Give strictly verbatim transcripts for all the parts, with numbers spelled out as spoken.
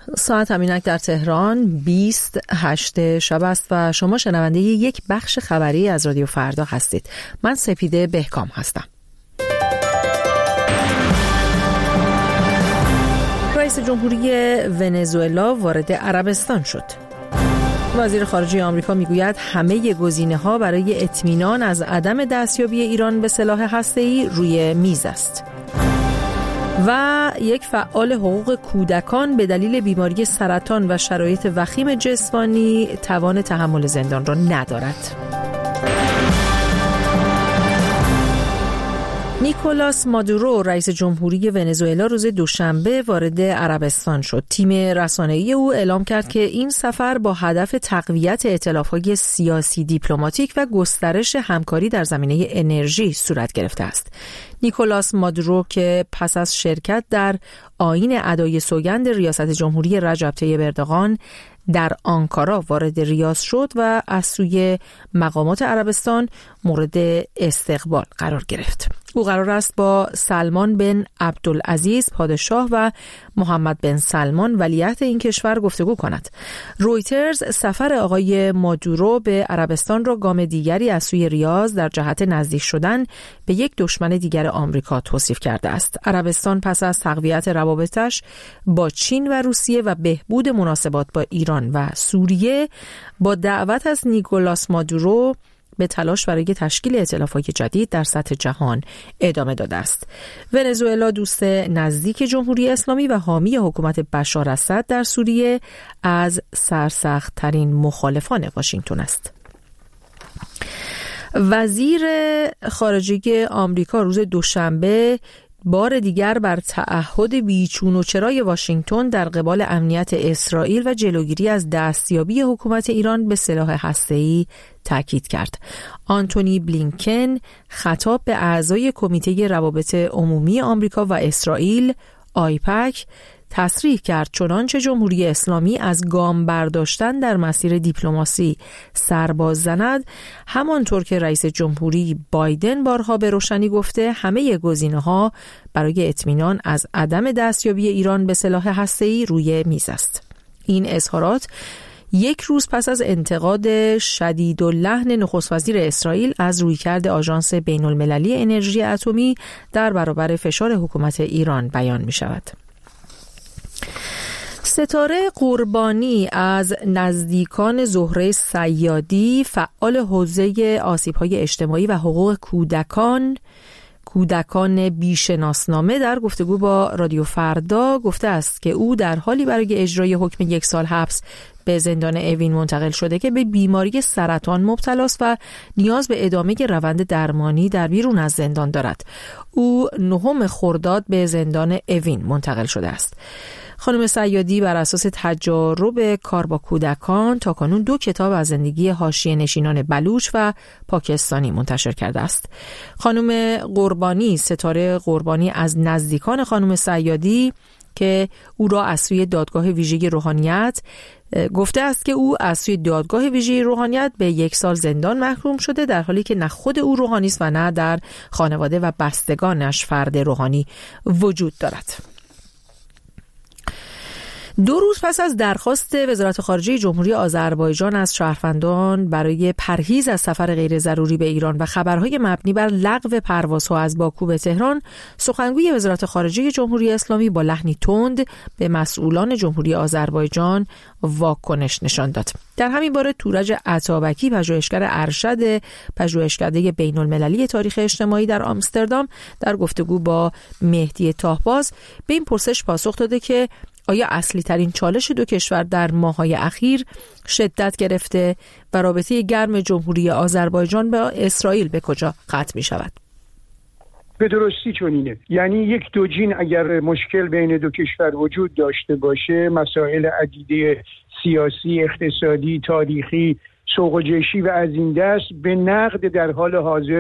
ساعت همینک در تهران بیست هشت شب است و شما شنونده یک بخش خبری از رادیو فردا هستید. من سپیده بهکام هستم. رئیس جمهوری ونزوئلا وارد عربستان شد. وزیر خارجه آمریکا میگوید همه گزینه‌ها برای اطمینان از عدم دستیابی ایران به سلاح هسته‌ای روی میز است. و یک فعال حقوق کودکان به دلیل بیماری سرطان و شرایط وخیم جسمانی توان تحمل زندان را ندارد. نیکولاس مادورو رئیس جمهوری ونزوئلا روز دوشنبه وارد عربستان شد. تیم رسانه‌ای او اعلام کرد که این سفر با هدف تقویت ائتلاف‌های سیاسی دیپلماتیک و گسترش همکاری در زمینه انرژی صورت گرفته است. نیکولاس مادورو که پس از شرکت در آیین ادای سوگند ریاست جمهوری رجب طیب اردوغان در آنکارا وارد ریاض شد و از سوی مقامات عربستان مورد استقبال قرار گرفت. او قرار است با سلمان بن عبدالعزیز پادشاه و محمد بن سلمان ولیعهد این کشور گفتگو کند. رویترز سفر آقای مادورو به عربستان را گام دیگری از سوی ریاض در جهت نزدیک شدن به یک دشمن دیگر آمریکا توصیف کرده است. عربستان پس از تقویت روابطش با چین و روسیه و بهبود مناسبات با ایران و سوریه با دعوت از نیکولاس مادورو به تلاش برای تشکیل ائتلاف‌های جدید در سطح جهان ادامه داده است. ونزوئلا دوست نزدیک جمهوری اسلامی و حامی حکومت بشار اسد در سوریه از سرسخت‌ترین مخالفان واشنگتن است. وزیر خارجه آمریکا روز دوشنبه بار دیگر بر تعهد بیچون و چرای واشنگتن در قبال امنیت اسرائیل و جلوگیری از دستیابی حکومت ایران به سلاح هسته‌ای تاکید کرد. آنتونی بلینکن خطاب به اعضای کمیته روابط عمومی آمریکا و اسرائیل آیپک تصریح کرد چنانچه جمهوری اسلامی از گام برداشتن در مسیر دیپلماسی سرباز زند، همانطور که رئیس جمهوری بایدن بارها به روشنی گفته همه گزینه‌ها برای اطمینان از عدم دستیابی ایران به سلاح هسته‌ای روی میز است. این اظهارات یک روز پس از انتقاد شدیداللحن نخست وزیر اسرائیل از رویکرد آژانس بین المللی انرژی اتمی در برابر فشار حکومت ایران بیان می شود. ستاره قربانی از نزدیکان زهره صیادی، فعال حوزه آسیب‌های اجتماعی و حقوق کودکان کودکان بیشناسنامه در گفتگو با رادیو فردا گفته است که او در حالی برای اجرای حکم یک سال حبس به زندان اوین منتقل شده که به بیماری سرطان مبتلاست و نیاز به ادامه روند درمانی در بیرون از زندان دارد. او نهم خرداد به زندان اوین منتقل شده است. خانم صیادی بر اساس تجارب کار با کودکان تاکنون دو کتاب از زندگی حاشیه نشینان بلوچ و پاکستانی منتشر کرده است. خانم قربانی، ستاره قربانی از نزدیکان خانم صیادی که او را از سوی دادگاه ویژه روحانیت گفته است که او از سوی دادگاه ویژه روحانیت به یک سال زندان محکوم شده، در حالی که نه خود او روحانی است و نه در خانواده و بستگانش فرد روحانی وجود دارد. دو روز پس از درخواست وزارت خارجه جمهوری آذربایجان از شهروندان برای پرهیز از سفر غیر ضروری به ایران و خبرهای مبنی بر لغو پروازها از باکو به تهران، سخنگوی وزارت خارجه جمهوری اسلامی با لحنی تند به مسئولان جمهوری آذربایجان واکنش نشان داد. در همین باره تورج عطابکی، پژوهشگر ارشد پژوهشکده بین المللی تاریخ اجتماعی در آمستردام، در گفتگو با مهدی تاهباز به این پرسش پاسخ داده که آیا اصلی ترین چالش دو کشور در ماه‌های اخیر شدت گرفته و رابطه گرم جمهوری آذربایجان با اسرائیل به کجا ختم می شود؟ به درستی چنینه. یعنی یک دوجین اگر مشکل بین دو کشور وجود داشته باشه، مسائل عدیده سیاسی، اقتصادی، تاریخی، سوق و جیشی و از این دست به نقد در حال حاضر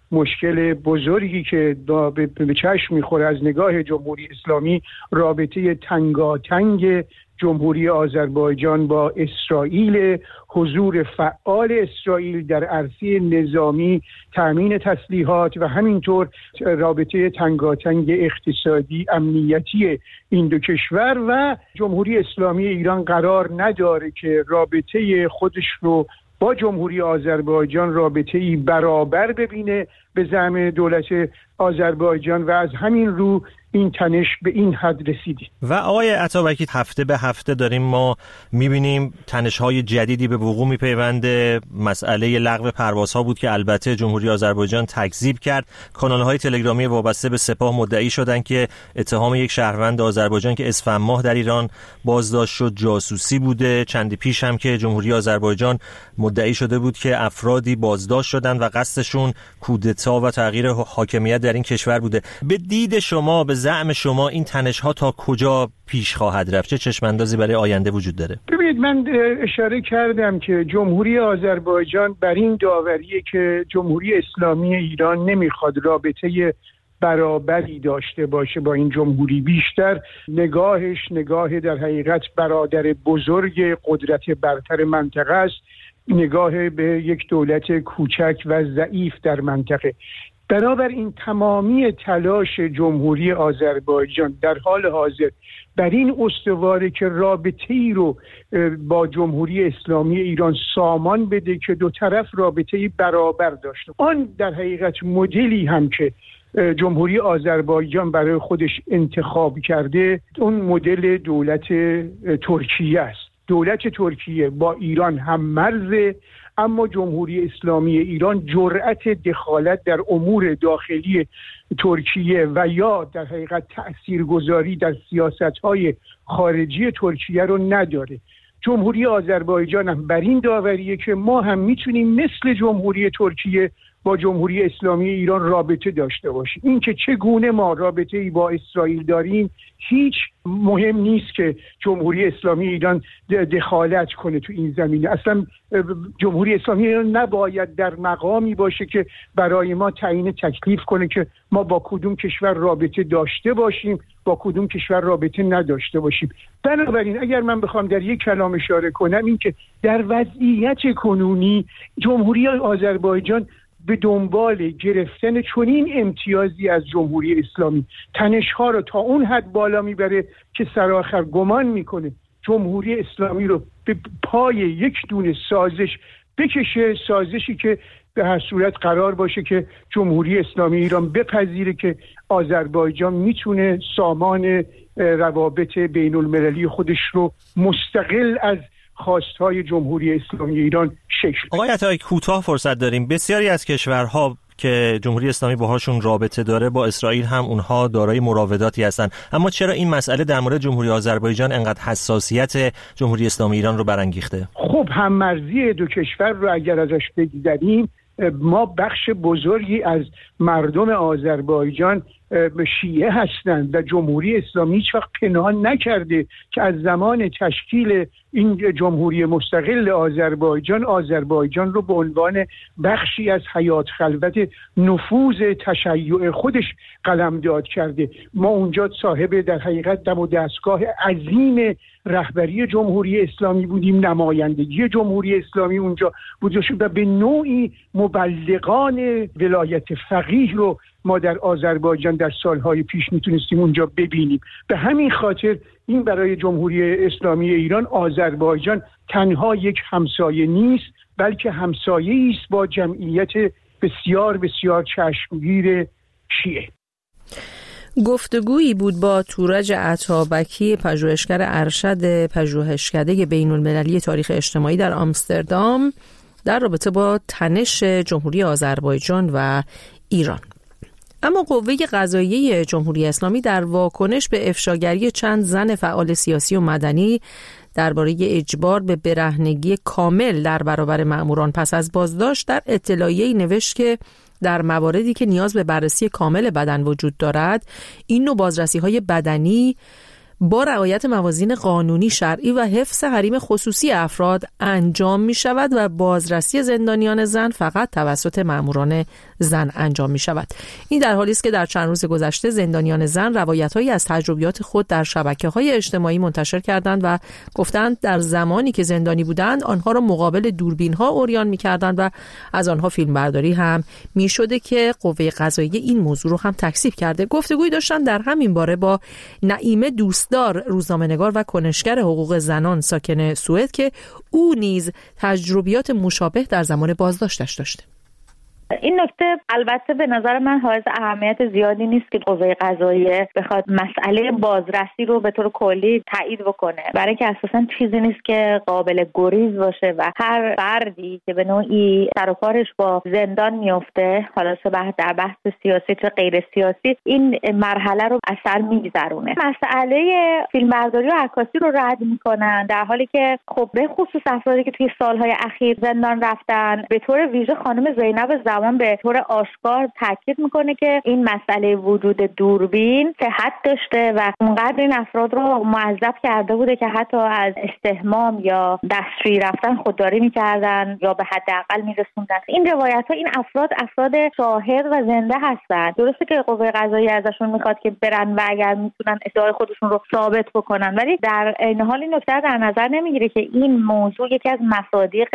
مشکل بزرگی که به چشم میخوره از نگاه جمهوری اسلامی رابطه تنگاتنگ جمهوری آذربایجان با اسرائیل، حضور فعال اسرائیل در عرصه نظامی، تامین تسلیحات و همینطور رابطه تنگاتنگ اقتصادی امنیتی این دو کشور. و جمهوری اسلامی ایران قرار نداره که رابطه خودش رو با جمهوری آذربایجان رابطه‌ای برابر ببینه به زعم دولت آذربایجان و از همین رو این تنش به این حد رسیده. و آقای عطابکی، هفته به هفته داریم ما می‌بینیم تنش‌های جدیدی به وقوع می‌پیونده. مسئله لغو پروازها بود که البته جمهوری آذربایجان تکذیب کرد. کانال‌های تلگرامی وابسته به سپاه مدعی شدند که اتهام یک شهروند آذربایجان که اسفند ماه در ایران بازداشت شد جاسوسی بوده. چندی پیش هم که جمهوری آذربایجان مدعی شده بود که افرادی بازداشت شدند و قصدشون کودتا و تغییر حاکمیت در این کشور بوده. به دید شما، به زعم شما، این تنش‌ها تا کجا پیش خواهد رفت؟ چه چشم‌اندازی برای آینده وجود داره؟ ببینید، من اشاره کردم که جمهوری آذربایجان بر این داوریه که جمهوری اسلامی ایران نمیخواد رابطه برابری داشته باشه با این جمهوری. بیشتر نگاهش نگاه در حقیقت برادر بزرگ قدرت برتر منطقه است، نگاه به یک دولت کوچک و ضعیف در منطقه. بنابراین تمامی تلاش جمهوری آذربایجان در حال حاضر بر این استواره که رابطه‌ای رو با جمهوری اسلامی ایران سامان بده که دو طرف رابطه‌ای برابر داشته. آن در حقیقت مدلی هم که جمهوری آذربایجان برای خودش انتخاب کرده، اون مدل دولت ترکیه است. دولت ترکیه با ایران هم مرزه، اما جمهوری اسلامی ایران جرأت دخالت در امور داخلی ترکیه و یا در حقیقت تأثیرگذاری در سیاست‌های خارجی ترکیه رو نداره. جمهوری آذربایجان هم بر این داوریه که ما هم میتونیم مثل جمهوری ترکیه با جمهوری اسلامی ایران رابطه داشته باشیم. این که چگونه ما رابطه‌ای با اسرائیل داریم هیچ مهم نیست که جمهوری اسلامی ایران دخالت کنه تو این زمینه. اصلا جمهوری اسلامی ایران نباید در مقامی باشه که برای ما تعیین تکلیف کنه که ما با کدوم کشور رابطه داشته باشیم، با کدوم کشور رابطه نداشته باشیم. بنابراین اگر من بخوام در یک کلام اشاره کنم، این که در وضعیت کنونی جمهوری آذربایجان به دنبال گرفتن چنین امتیازی از جمهوری اسلامی تنش‌ها رو تا اون حد بالا میبره که سرآخر گمان میکنه جمهوری اسلامی رو به پای یک دونه سازش بکشه، سازشی که به هر صورت قرار باشه که جمهوری اسلامی ایران بپذیره که آذربایجان میتونه سامان روابط بین المللی خودش رو مستقل از خواستهای جمهوری اسلامی ایران شکل. آقای عطایی، کوتاه فرصت داریم. بسیاری از کشورها که جمهوری اسلامی باهاشون رابطه داره با اسرائیل هم اونها دارای مراوداتی هستن، اما چرا این مسئله در مورد جمهوری آذربایجان انقدر حساسیت جمهوری اسلامی ایران رو برانگیخته؟ خب هم‌مرزی دو کشور رو اگر ازش بگذریم، ما بخش بزرگی از مردم آذربایجان شیعه هستند و جمهوری اسلامی هیچ وقت پنهان نکرده که از زمان تشکیل این جمهوری مستقل آذربایجان آذربایجان رو به عنوان بخشی از حیات خلوت نفوذ تشیع خودش قلمداد کرده. ما اونجا صاحب در حقیقت دم و دستگاه عظیم رهبری جمهوری اسلامی بودیم، نمایندگی جمهوری اسلامی اونجا بود و به نوعی مبلغان ولایت فقیه رو ما در آذربایجان در سالهای پیش میتونستیم اونجا ببینیم. به همین خاطر این برای جمهوری اسلامی ایران آذربایجان تنها یک همسایه نیست، بلکه همسایه‌ای است با جمعیت بسیار بسیار چشمگیر شیعه. گفتگویی بود با تورج عطابکی، پژوهشگر ارشد پژوهشکده بین المللی تاریخ اجتماعی در آمستردام، در رابطه با تنش جمهوری آذربایجان و ایران. اما قوه قضاییه جمهوری اسلامی در واکنش به افشاگری چند زن فعال سیاسی و مدنی درباره اجبار به برهنگی کامل در برابر مأموران پس از بازداشت در اطلاعیه‌ای نوشت که در مواردی که نیاز به بررسی کامل بدن وجود دارد، این نوع بازرسی‌های بدنی با رعایت موازین قانونی، شرعی و حفظ حریم خصوصی افراد انجام می شود و بازرسی زندانیان زن فقط توسط ماموران زن انجام می شود. این در حالی است که در چند روز گذشته زندانیان زن روایت‌هایی از تجربیات خود در شبکه‌های اجتماعی منتشر کردند و گفتند در زمانی که زندانی بودند آنها را مقابل دوربین‌ها عریان می‌کردند و از آنها فیلمبرداری هم می‌شده که قوه قضاییه این موضوع رو هم تکذیب کرده. گفتگویی داشتن در همین باره با نعیمه دوستدار، روزنامه‌نگار و کنشگر حقوق زنان ساکن سوئد که او نیز تجربیات مشابه در زمان بازداشتش داشته. این نکته البته به نظر من حائز اهمیت زیادی نیست که قوه قضاییه بخواد مسئله بازرسی رو به طور کلی تایید بکنه، برای که اساساً چیزی نیست که قابل گریز باشه و هر فردی که به نوعی سر و کارش با زندان میفته، حالا چه در بحث سیاسی چه غیر سیاسی، این مرحله رو از سر میگذرونه. مسئله فیلمبرداری و عکاسی رو رد میکنن، در حالی که خب به خصوص افرادی که توی سالهای اخیر زندان رفتن، به طور ویژه خانم زینب زمان به طور آشکار تاکید میکنه که این مسئله وجود دوربین صحت داشته و اونقدر این افراد رو معذب کرده بوده که حتی از استحمام یا دستشویی رفتن خودداری میکردن یا به حداقل میرسوندن. این روایت ها این افراد افراد شاهد و زنده هستن. درسته که قوه قضاییه ازشون میخواد که برن و اگر میتونن ادعای خودشون رو ثابت بکنن، ولی در عین حال این نکته در نظر نمیگیره که این موضوع یکی از مصادیق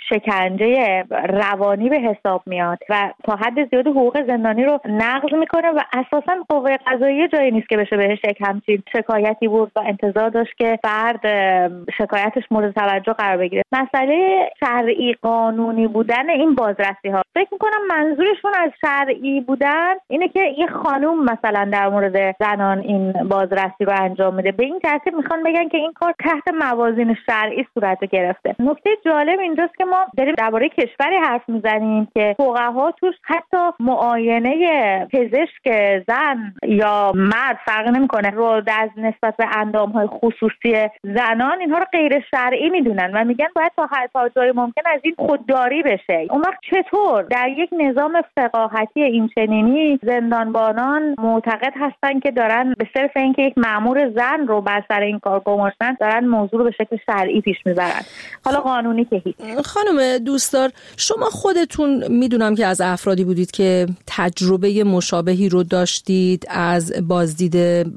شکنجه روانی به حساب میاد و تا حد زیاد حقوق زندانی رو نقض میکنه و اساساً قوه قضاییه جایی نیست که بشه بهش یک همچین شکایتی بود و انتظار داشت که فرد شکایتش مورد توجه قرار بگیره. مسئله شرعی قانونی بودن این بازرسی ها، فکر میکنم منظورشون از شرعی بودن اینه که این خانوم مثلا در مورد زنان این بازرسی رو انجام میده، به این ترتیب میخوان بگن که این کار تحت موازین شرعی صورت گرفته. نکته جالب اینجاست که ما داریم درباره کشوری حرف میزنیم که فقها توش حتی معاینه پزشک زن یا مرد فرق نمیکنه رو از نسبت به اندامهای خصوصی زنان اینها رو غیر شرعی میدونن و میگن باید تا هر تا جای ممکن از این خودداری بشه. اون وقت چطور در یک نظام فقاهتی این چنینی زندانبانان معتقد هستن که دارن به صرف اینکه یک مأمور زن رو بر سر این کار گماشتن دارن موضوع رو به شکل شرعی پیش میبرن، حالا قانونی که هیچ. خانم دوستدار، شما خودتون میدونم که از افرادی بودید که تجربه مشابهی رو داشتید از بازدید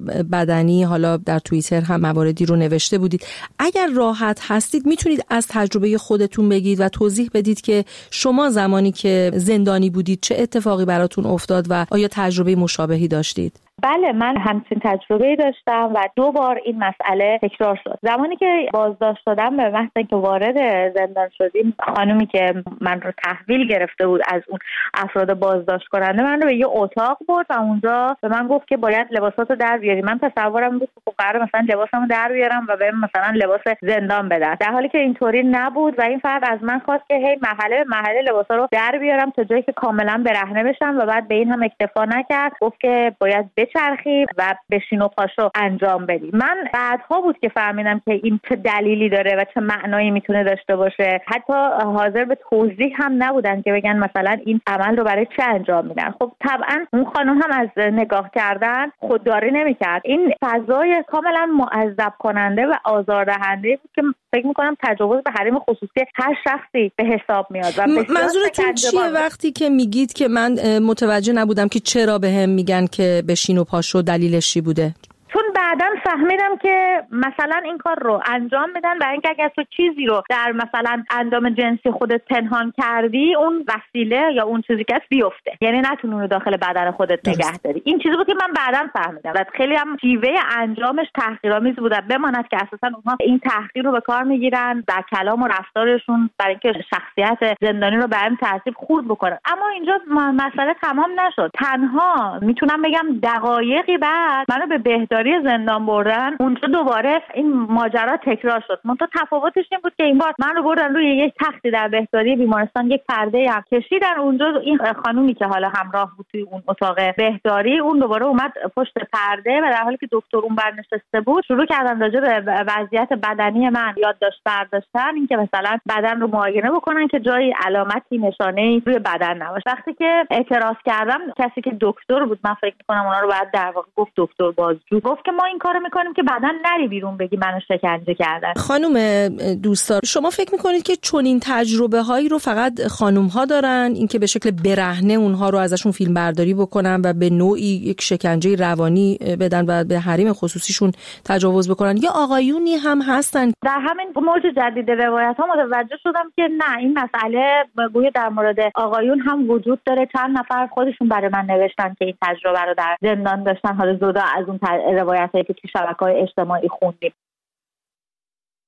بدنی، حالا در توییتر هم مواردی رو نوشته بودید. اگر راحت هستید میتونید از تجربه خودتون بگید و توضیح بدید که شما زمانی که زندانی بودید چه اتفاقی براتون افتاد و آیا تجربه مشابهی داشتید؟ بله، من همچین تجربه داشتم و دو بار این مسئله تکرار شد. زمانی که بازداشت شدم به محض اینکه وارد زندان شدیم، خانومی که من رو تحویل گرفته بود از اون افراد بازداشت کننده من رو به یه اتاق برد و اونجا به من گفت که باید لباساتو در بیاری. من تصورم بود که قراره مثلا لباسمو در بیارم و بهم مثلا لباس زندان بدن، در حالی که اینطوری نبود و این فرد از من خواست که هی محله محله لباسا رو در بیارم تا جایی که کاملا برهنه بشم و بعد به این هم اکتفا نکرد، گفت که باید چرخی و بشین و پاشو انجام بدی. من بعدها بود که فهمیدم که این چه دلیلی داره و چه معنایی میتونه داشته باشه. حتی حاضر به توضیح هم نبودن که بگن مثلا این عمل رو برای چه انجام میدن. خب طبعا اون خانم هم از نگاه کردن خودداری نمیکرد. این فضای کاملا معذب کننده و آزاردهنده بود که فکر میکنم تجاوز به حریم خصوصی هر شخصی به حساب میاد. و منظورتون چیه وقتی که میگید که من متوجه نبودم که چرا بهم میگن که بشین و پاشو، دلیلش چی بوده؟ چون بعداً فهمیدم که مثلا این کار رو انجام میدن برای اینکه اگر تو چیزی رو در مثلا اندام جنسی خودت پنهان کردی، اون وسیله یا اون چیزی که هست بیفته، یعنی نتونی رو داخل بدن خودت نگه داری. این چیزی بود که من بعداً فهمیدم و خیلی هم شیوه انجامش تحقیرآمیز بود. بماند که اساساً اونها این تحقیر رو به کار میگیرن در کلام و رفتارشون برای اینکه شخصیت زندانی رو به این ترتیب خورد بکنن. اما اینجا مسئله تمام نشد. تنها میتونم بگم دقایقی بعد منو به بهداری زندان بردن. اونجا دوباره این ماجرا تکرار شد. منتها تفاوتش این بود که این بار من رو بردن روی یک تختی در بهداری بیمارستان، یک پرده هم کشیدن اونجا. این خانومی که حالا همراه بود توی اون اتاق بهداری، اون دوباره اومد پشت پرده و در حالی که دکتر اون بر نشسته بود شروع کردن راجع به وضعیت بدنی من یادداشت برداشتن، اینکه مثلا بدن رو معاینه بکنن که جایی علامتی نشانه‌ای روی بدن نباشه. وقتی که اعتراض کردم، کسی که دکتر بود، من فکر می‌کنم اونا رو بعد در واقع گفت دکتر بازجو، گفت که ما این کارو میکنیم که بعداً نری بیرون بگی منو شکنجه کردن. خانم دوستدار، شما فکر میکنید که چنین تجربه هایی رو فقط خانم ها دارن، اینکه به شکل برهنه اونها رو ازشون فیلم برداری بکنن و به نوعی یک شکنجه روانی بدن و به حریم خصوصیشون تجاوز بکنن، یا آقایونی هم هستن؟ در همین موج جدید روایت ها متوجه شدم که نه، این مسئله گویا در مورد آقایون هم وجود داره. چند نفر خودشون برای من نوشتن که این تجربه رو در زندان داشتن، حالا جدا از اون روایتایی که تو شبکه‌های اجتماعی خوندیم.